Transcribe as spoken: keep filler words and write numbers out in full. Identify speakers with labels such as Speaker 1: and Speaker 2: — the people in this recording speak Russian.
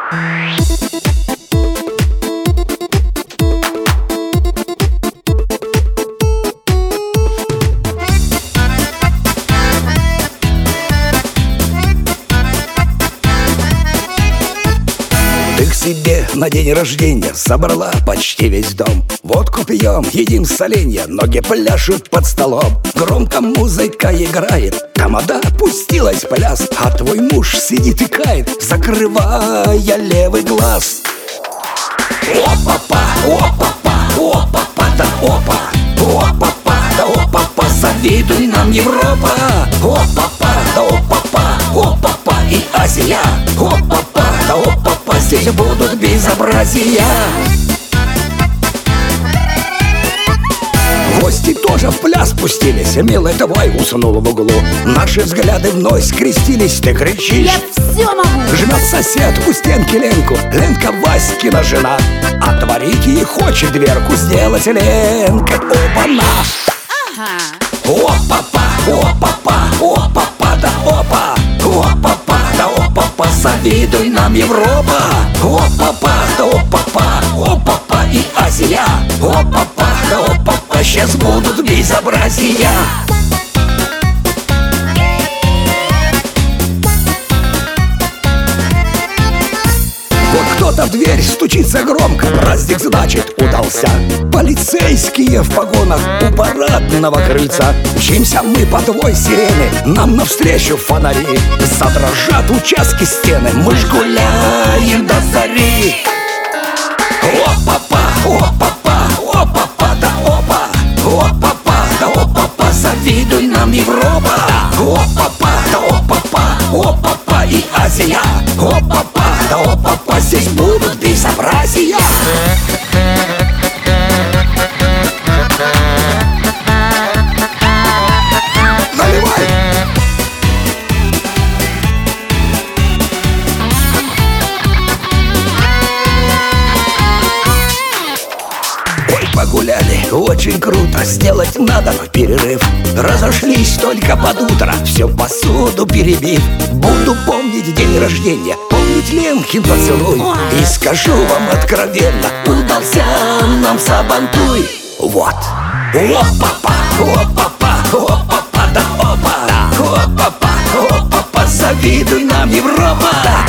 Speaker 1: Ты к себе на день рождения собрала почти весь дом. Водку пьем, едим соленья, ноги пляшут под столом. Громко музыка играет, тамада пустилась в пляс, а твой муж сидит и кает, закрывая левый глаз. Опа-па, опа-па, опа-па, да опа, опа-па, да опа-па, завидуй нам, Европа. Опа-па, да опа-па, опа-па и Азия. Опа-па, да опа-па, здесь будут безобразия. Гости тоже в пляс спустились, милый твой уснул в углу. Наши взгляды вновь скрестились, ты кричишь:
Speaker 2: я все могу!
Speaker 1: Жмет сосед у стенки Ленку, Ленка Васькина жена. Отворить ей хочет дверку, сделать Ленка опа-на.
Speaker 2: Ага.
Speaker 1: Опа-па, опа-па, опа-па, да опа, опа-па, да опа-па, завидуй нам, Европа. Опа-па, да опа-па, опа-па и Азия. Опа-па, да опа-па, сейчас будут безобразия. Кто-то в дверь стучится громко, праздник, значит, удался. Полицейские в погонах у парадного крыльца. Мчимся мы по твой сирены, нам навстречу фонари. Задрожат участки стены, мы ж гуляем до зари. Опа-па, опа-па, опа-па, да опа, опа-па, да опа-па, завидуй нам, Европа. Опа-па, да опа-па, опа-па и Азия. Опа-па, да опа-па, здесь будут безобразия. Наливай! Ой, погуляли, очень круто, сделать надо в перерыв. Разошлись только под утро, все посуду перебив. Буду помнить день рождения, помнить Ленкин поцелуй. И скажу вам откровенно, удался нам сабантуй. Вот. Опа-па, опа-па, опа-па, да опа, опа-па, опа-па, завидуй нам, Европа.